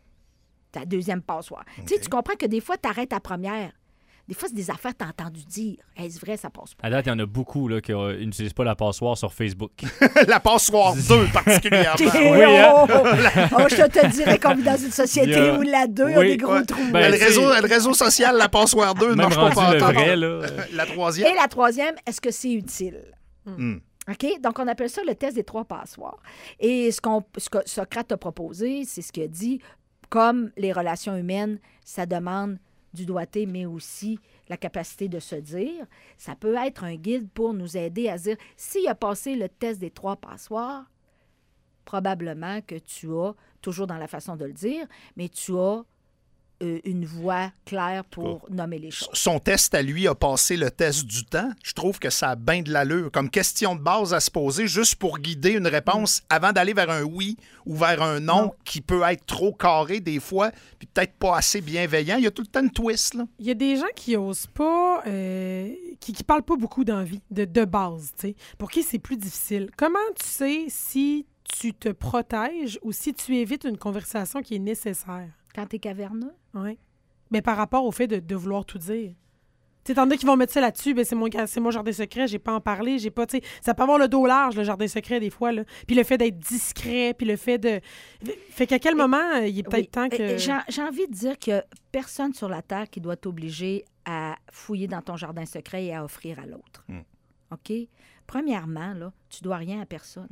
Ta deuxième passoire. Tu sais, tu comprends que des fois, tu arrêtes ta première. Des fois, c'est des affaires que tu as entendu dire. Est-ce vrai, ça passe pas? À date, il y en a beaucoup là, qui euh, n'utilisent pas la passoire sur Facebook. La passoire deux, particulièrement. Oui, hein? oh, oh, je te dirais qu'on vit dans une société Il y a- où la deux a Oui, des gros ouais. trous. Ben, le, tu sais- réseau, le réseau social, la passoire deux, ne Même marche pas rendu pas le encore. vrai, là. euh, La troisième. Et la troisième, est-ce que c'est utile? Hum. OK? Donc, on appelle ça le test des trois passoires. Et ce, qu'on, ce que Socrate a proposé, c'est ce qu'il a dit, comme les relations humaines, ça demande du doigté, mais aussi la capacité de se dire. Ça peut être un guide pour nous aider à se dire, s'il a passé le test des trois passoires, probablement que tu as, toujours dans la façon de le dire, mais tu as euh, une voix claire pour nommer les choses. Son test à lui a passé le test du temps. Je trouve que ça a bien de l'allure. Comme question de base à se poser, juste pour guider une réponse avant d'aller vers un oui ou vers un non, Non. qui peut être trop carré des fois, puis peut-être pas assez bienveillant. Il y a tout le temps une twist, là. Il y a des gens qui osent pas, euh, qui, qui parlent pas beaucoup d'envie, de, de base, tu sais. Pour qui c'est plus difficile. Comment tu sais si tu te protèges ou si tu évites une conversation qui est nécessaire? Quand tu es caverneux, Oui. Mais par rapport au fait de, de vouloir tout dire. Tu sais, t'en as qui vont mettre ça là-dessus, ben c'est mon, c'est mon jardin secret, j'ai pas en parlé, j'ai pas, tu sais, ça peut avoir le dos large, le jardin secret, des fois, là. Puis le fait d'être discret, puis le fait de... Fait qu'à quel moment, euh, il est peut-être oui. temps que... Et- et J'ai j'ai envie de dire qu'il n'y a personne sur la Terre qui doit t'obliger à fouiller dans ton jardin secret et à offrir à l'autre. Mm. OK? Premièrement, là, tu dois rien à personne.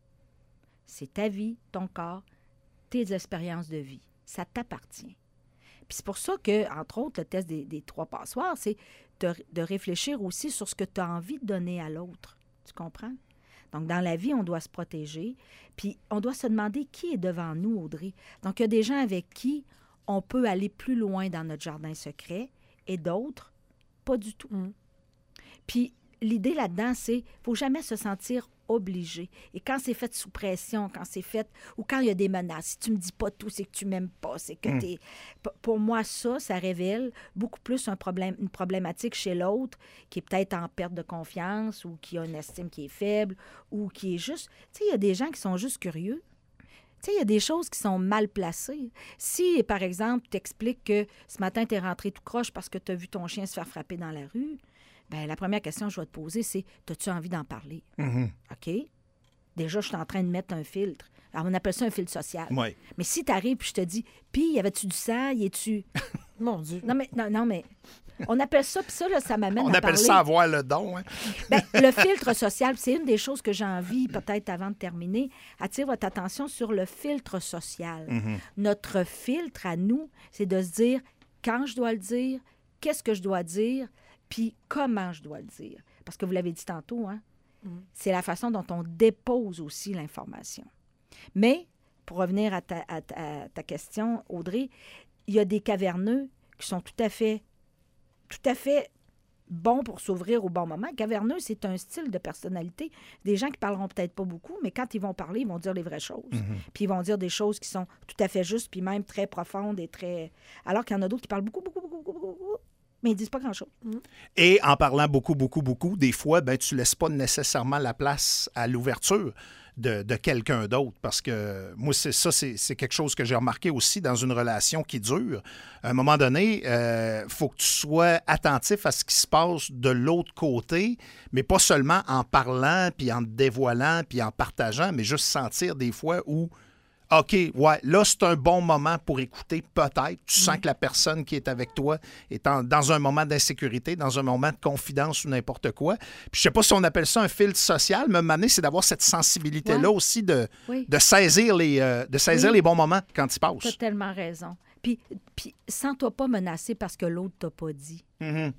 C'est ta vie, ton corps, tes expériences de vie. Ça t'appartient. Puis c'est pour ça que, entre autres, le test des, des trois passoires, c'est de, de réfléchir aussi sur ce que tu as envie de donner à l'autre. Tu comprends? Donc, dans la vie, on doit se protéger. Puis, on doit se demander qui est devant nous, Audrey. Donc, il y a des gens avec qui on peut aller plus loin dans notre jardin secret et d'autres, pas du tout. Mm. Puis, l'idée là-dedans, c'est qu'il ne faut jamais se sentir obligé. Et quand c'est fait sous pression, quand c'est fait, ou quand il y a des menaces, si tu me dis pas tout, c'est que tu m'aimes pas, c'est que Mm. t'es... P- Pour moi, ça, ça révèle beaucoup plus un problème, une problématique chez l'autre qui est peut-être en perte de confiance ou qui a une estime qui est faible ou qui est juste... Tu sais, il y a des gens qui sont juste curieux. Tu sais, il y a des choses qui sont mal placées. Si, par exemple, tu expliques que ce matin, tu es rentré tout croche parce que tu as vu ton chien se faire frapper dans la rue, bien, la première question que je vais te poser, c'est « As-tu envie d'en parler? Mhm. » OK? Déjà, je suis en train de mettre un filtre. Alors, on appelle ça un filtre social. Ouais. Mais si tu arrives et je te dis « Puis, y avait-tu du sang? Y es-tu... Mon Dieu. » Non, mais, non, non, mais on appelle ça, puis ça, là, ça m'amène On à appelle parler... ça avoir le don. Hein? Ben, le filtre social, c'est une des choses que j'ai envie, peut-être avant de terminer, attirer votre attention sur le filtre social. Mhm. Notre filtre à nous, c'est de se dire quand je dois le dire, qu'est-ce que je dois dire, puis comment je dois le dire. Parce que vous l'avez dit tantôt, hein? Mhm. C'est la façon dont on dépose aussi l'information. Mais, pour revenir à ta, à ta- à ta question, Audrey, il y a des caverneux qui sont tout à fait, tout à fait bons pour s'ouvrir au bon moment. Caverneux, c'est un style de personnalité. Des gens qui parleront peut-être pas beaucoup, mais quand ils vont parler, ils vont dire les vraies choses. Mhm. Puis ils vont dire des choses qui sont tout à fait justes, puis même très profondes et très... Alors qu'il y en a d'autres qui parlent beaucoup, beaucoup, beaucoup, beaucoup, beaucoup, mais ils disent pas grand-chose. Et en parlant beaucoup, beaucoup, beaucoup, des fois, ben, tu ne laisses pas nécessairement la place à l'ouverture de, de quelqu'un d'autre. Parce que moi, c'est ça, c'est, c'est quelque chose que j'ai remarqué aussi dans une relation qui dure. À un moment donné, il euh, faut que tu sois attentif à ce qui se passe de l'autre côté, mais pas seulement en parlant, puis en te dévoilant, puis en partageant, mais juste sentir des fois où OK, ouais, là, c'est un bon moment pour écouter, peut-être. Tu sens que la personne qui est avec toi est en- dans un moment d'insécurité, dans un moment de confidence ou n'importe quoi. Puis je sais pas si on appelle ça un filtre social, mais m'amener, c'est d'avoir cette sensibilité-là Ouais. aussi de, Oui. de saisir, les, euh, de saisir Oui. les bons moments quand ils Tu as passent. tellement raison. Puis, puis sens-toi pas menacé parce que l'autre t'a pas dit. Mhm.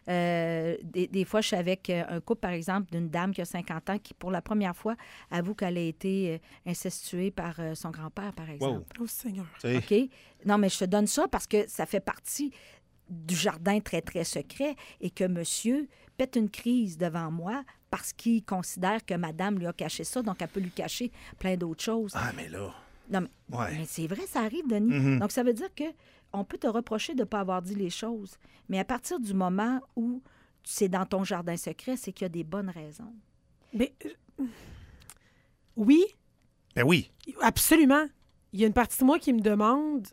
Euh, des, des fois, je suis avec euh, un couple, par exemple, d'une dame qui a cinquante ans qui, pour la première fois, avoue qu'elle a été euh, incestuée par euh, son grand-père, par exemple. Oh, Seigneur. Tu sais. OK? Non, mais je te donne ça parce que ça fait partie du jardin très, très secret et que monsieur pète une crise devant moi parce qu'il considère que madame lui a caché ça, donc elle peut lui cacher plein d'autres choses. Ah, mais là, Non, mais, ouais. mais c'est vrai, ça arrive, Denis. Mhm. Donc, ça veut dire que on peut te reprocher de ne pas avoir dit les choses. Mais à partir du moment où c'est dans ton jardin secret, c'est qu'il y a des bonnes raisons. Mais, euh, oui, Ben oui. absolument. Il y a une partie de moi qui me demande...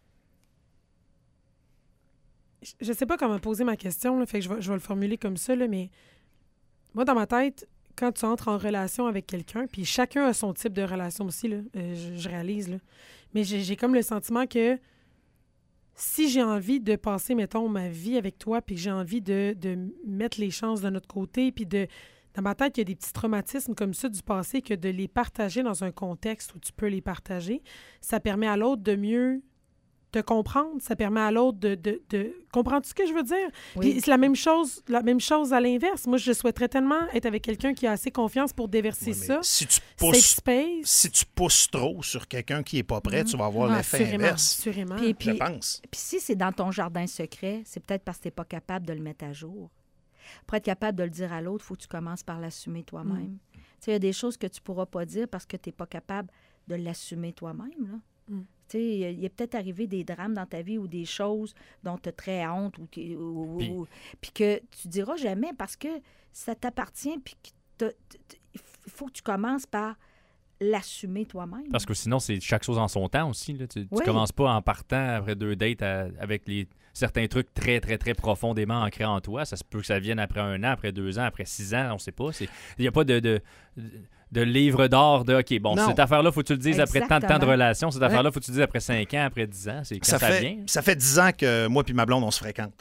Je- Je sais pas comment poser ma question, là, fait que je vais, je vais le formuler comme ça, là, mais moi, dans ma tête, quand tu entres en relation avec quelqu'un, puis chacun a son type de relation aussi, là, euh, je, je réalise, là, mais j'ai j'ai comme le sentiment que si j'ai envie de passer, mettons, ma vie avec toi, puis que j'ai envie de, de mettre les chances de notre côté, puis de... Dans ma tête, il y a des petits traumatismes comme ça du passé que de les partager dans un contexte où tu peux les partager, ça permet à l'autre de mieux te comprendre, ça permet à l'autre de... de, de... Comprends-tu ce que je veux dire? Oui. Puis c'est la même chose, la même chose à l'inverse. Moi, je souhaiterais tellement être avec quelqu'un qui a assez confiance pour déverser Ouais, mais ça. si tu Safe pousses, space. si tu pousses trop sur quelqu'un qui n'est pas prêt, tu vas avoir Ah, l'effet assurément, inverse. assurément. Puis, Je puis, pense. puis si c'est dans ton jardin secret, c'est peut-être parce que tu n'es pas capable de le mettre à jour. Pour être capable de le dire à l'autre, il faut que tu commences par l'assumer toi-même. Tu sais, il y a des choses que tu ne pourras pas dire parce que tu n'es pas capable de l'assumer toi-même, là. Mm. Tu sais, il y a- il y a peut-être arrivé des drames dans ta vie ou des choses dont tu as très honte ou, qui- ou- Puis- ou- puis que tu diras jamais parce que ça t'appartient puis que t'as- t- t- il faut que tu commences par l'assumer toi-même. Parce que sinon, c'est chaque chose en son temps aussi. Là. Tu, tu Oui. commences pas en partant après deux dates à- avec les certains trucs très, très, très profondément ancrés en toi. Ça se peut que ça vienne après un an, après deux ans, après six ans, on sait pas. C'est- Il n'y a pas de, de, de livre d'or de OK, bon, Non. cette affaire-là, faut que tu le dises après tant de temps de Exactement. relation. Cette affaire-là, faut que tu le dises après cinq ans, après dix ans. C'est quand ça, Ça fait, vient. ça fait dix ans que moi et ma blonde, on se fréquente.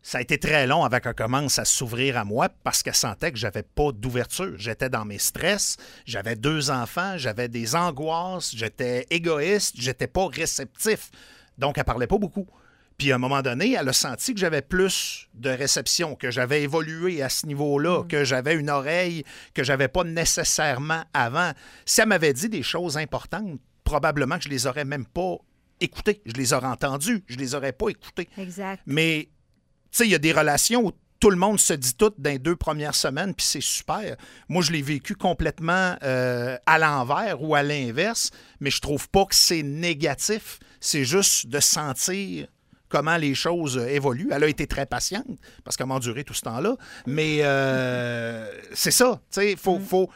Ça a été très long avant qu'elle commence à s'ouvrir à moi parce qu'elle sentait que j'avais pas d'ouverture. J'étais dans mes stress, j'avais deux enfants, j'avais des angoisses, j'étais égoïste, j'étais pas réceptif. Donc, elle parlait pas beaucoup. Puis, à un moment donné, elle a senti que j'avais plus de réception, que j'avais évolué à ce niveau-là, mmh. que j'avais une oreille que j'avais pas nécessairement avant. Si elle m'avait dit des choses importantes, probablement que je les aurais même pas écoutées. Je les aurais entendues, je les aurais pas écoutées. Exact. Mais tu sais, il y a des relations où tout le monde se dit tout dans les deux premières semaines, puis c'est super. Moi, je l'ai vécu complètement euh, à l'envers ou à l'inverse, mais je trouve pas que c'est négatif. C'est juste de sentir comment les choses évoluent. Elle a été très patiente, parce qu'elle m'a enduré tout ce temps-là, mais euh, c'est ça. Tu sais, il faut... faut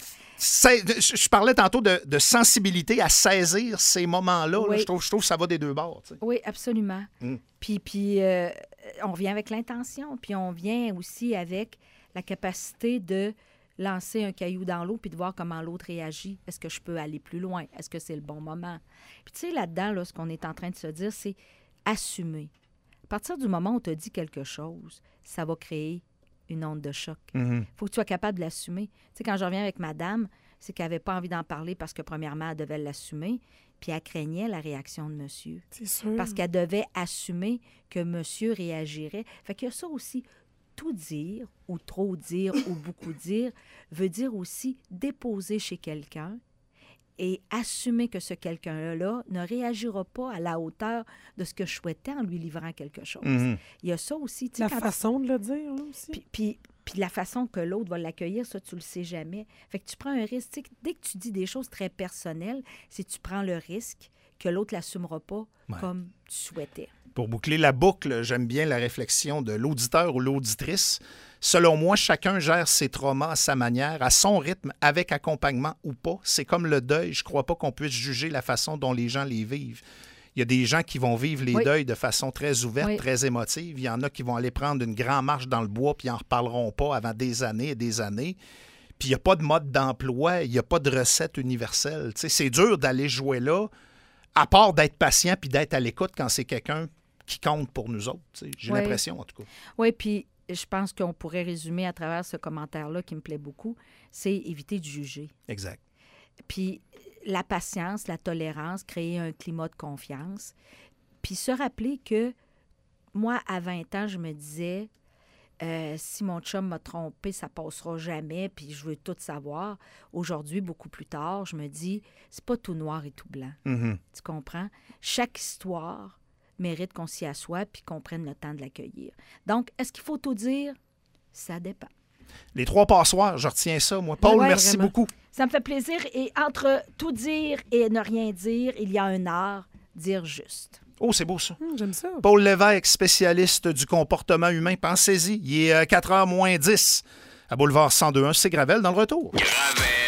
Je parlais tantôt de, de sensibilité à saisir ces moments-là. Oui. Là, je, trouve, je trouve que ça va des deux bords. Tu sais. Oui, absolument. Mm. Puis, puis euh, on vient avec l'intention, puis on vient aussi avec la capacité de lancer un caillou dans l'eau puis de voir comment l'autre réagit. Est-ce que je peux aller plus loin? Est-ce que c'est le bon moment? Puis tu sais, là-dedans, là, ce qu'on est en train de se dire, c'est assumer. À partir du moment où tu as dit quelque chose, ça va créer une onde de choc. Il mm-hmm. faut que tu sois capable de l'assumer. Tu sais, quand je reviens avec madame, c'est qu'elle n'avait pas envie d'en parler parce que, premièrement, elle devait l'assumer, puis elle craignait la réaction de monsieur. C'est sûr. Parce qu'elle devait assumer que monsieur réagirait. Fait qu'il y a ça aussi. Tout dire, ou trop dire, ou beaucoup dire, veut dire aussi déposer chez quelqu'un et assumer que ce quelqu'un-là ne réagira pas à la hauteur de ce que je souhaitais en lui livrant quelque chose. Mm-hmm. Il y a ça aussi. La quand façon de le dire, là, aussi. Puis, puis, puis la façon que l'autre va l'accueillir, ça, tu le sais jamais. Fait que tu prends un risque. T'sais, dès que tu dis des choses très personnelles, c'est que tu prends le risque que l'autre ne l'assumera pas ouais. comme tu souhaitais. Pour boucler la boucle, j'aime bien la réflexion de l'auditeur ou l'auditrice. Selon moi, chacun gère ses traumas à sa manière, à son rythme, avec accompagnement ou pas. C'est comme le deuil. Je ne crois pas qu'on puisse juger la façon dont les gens les vivent. Il y a des gens qui vont vivre les oui. deuils de façon très ouverte, oui. très émotive. Il y en a qui vont aller prendre une grande marche dans le bois puis ils n'en reparleront pas avant des années et des années. Puis il n'y a pas de mode d'emploi, il n'y a pas de recette universelle. Tu sais, c'est dur d'aller jouer là, à part d'être patient puis d'être à l'écoute quand c'est quelqu'un qui compte pour nous autres. Tu sais. J'ai oui. l'impression, en tout cas. Oui, puis je pense qu'on pourrait résumer à travers ce commentaire-là qui me plaît beaucoup, c'est éviter de juger. Exact. Puis la patience, la tolérance, créer un climat de confiance, puis se rappeler que moi, à vingt ans, je me disais, euh, si mon chum m'a trompé, ça passera jamais, puis je veux tout savoir. Aujourd'hui, beaucoup plus tard, je me dis, c'est pas tout noir et tout blanc. Mm-hmm. Tu comprends? Chaque histoire mérite qu'on s'y assoie puis qu'on prenne le temps de l'accueillir. Donc, est-ce qu'il faut tout dire? Ça dépend. Les trois passoires, je retiens ça, moi. Paul, ouais, merci vraiment. beaucoup. Ça me fait plaisir. Et entre tout dire et ne rien dire, il y a un art, dire juste. Oh, c'est beau ça. Mmh, j'aime ça. Paul Lévesque, spécialiste du comportement humain. Pensez-y, il est quatre heures moins dix à Boulevard cent deux point un, c'est Gravel dans le retour. Gravel.